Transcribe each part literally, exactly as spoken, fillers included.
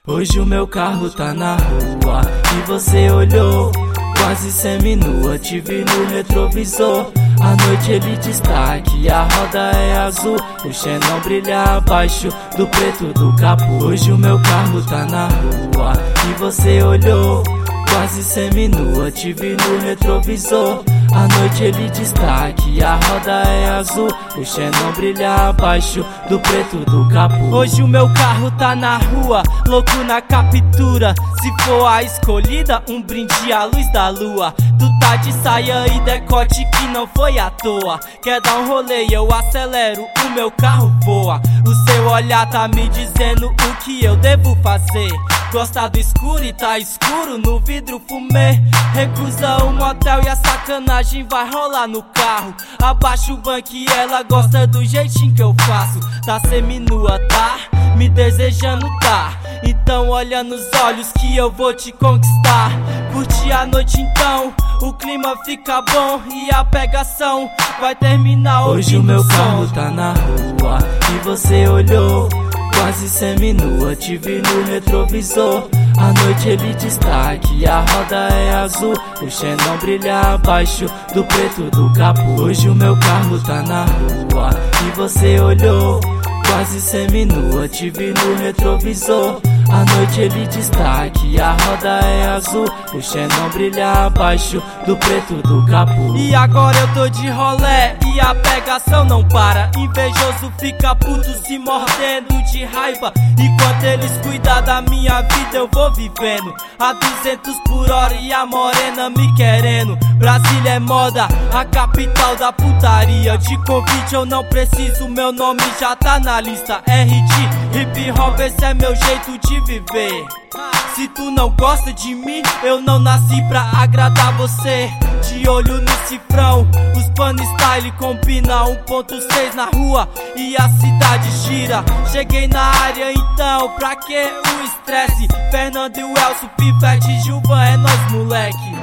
Hoje o meu carro tá na rua e você olhou, quase seminua, te vi no retrovisor. À noite ele destaque, a roda é azul, o xenon brilha abaixo do preto do capô. Hoje o meu carro tá na rua e você olhou, quase seminua, te vi no retrovisor. À noite ele destaque, a roda é azul, o xenon brilha abaixo do preto do capô. Hoje o meu carro tá na rua, louco na captura. Se for a escolhida, um brinde à luz da lua. Tu tá de saia e decote que não foi à toa. Quer dar um rolê e eu acelero, o meu carro voa. O seu olhar tá me dizendo o que eu devo fazer. Gosta do escuro e tá escuro, no vidro fumê. Recusa o motel e a sacanagem vai rolar no carro. Abaixa o banco e ela gosta do jeitinho que eu faço. Tá seminua, tá? Me desejando, tá? Então olha nos olhos que eu vou te conquistar. Curte a noite então, o clima fica bom e a pegação vai terminar. Hoje o meu carro tá na rua e você olhou, quase seminua, te vi no retrovisor. À noite ele destaque, a roda é azul, o xenon brilha abaixo do preto do capô. Hoje o meu carro tá na rua e você olhou, quase seminua, te vi no retrovisor. À noite ele destaque, a roda é azul, o xenon brilha abaixo do preto do capô. E agora eu tô de rolé e a pegação não para. Invejoso fica puto se mordendo de raiva. Enquanto eles cuidam da minha vida eu vou vivendo a duzentos por hora e a morena me querendo. Brasília é moda, a capital da putaria. De convite eu não preciso, meu nome já tá na lista. R de hip hop, esse é meu jeito de viver. Se tu não gosta de mim, eu não nasci pra agradar você. De olho no cifrão, os pan style combina. Um ponto seis na rua e a cidade gira. Cheguei na área então, pra que o estresse? Fernando e o Elcio, Pivete, Gilvan, é nós moleque.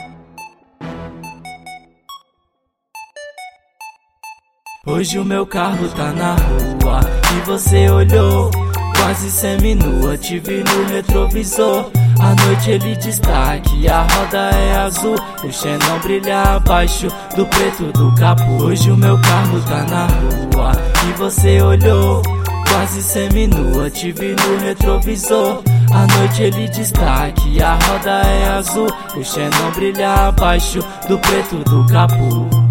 Hoje o meu carro tá na rua e você olhou, quase seminua, te vi no retrovisor. À noite ele destaque, a roda é azul, o xenon brilha abaixo do preto do capô. Hoje o meu carro tá na rua e você olhou, quase seminua, te vi no retrovisor. À noite ele destaque, a roda é azul, o xenon brilha abaixo do preto do capô.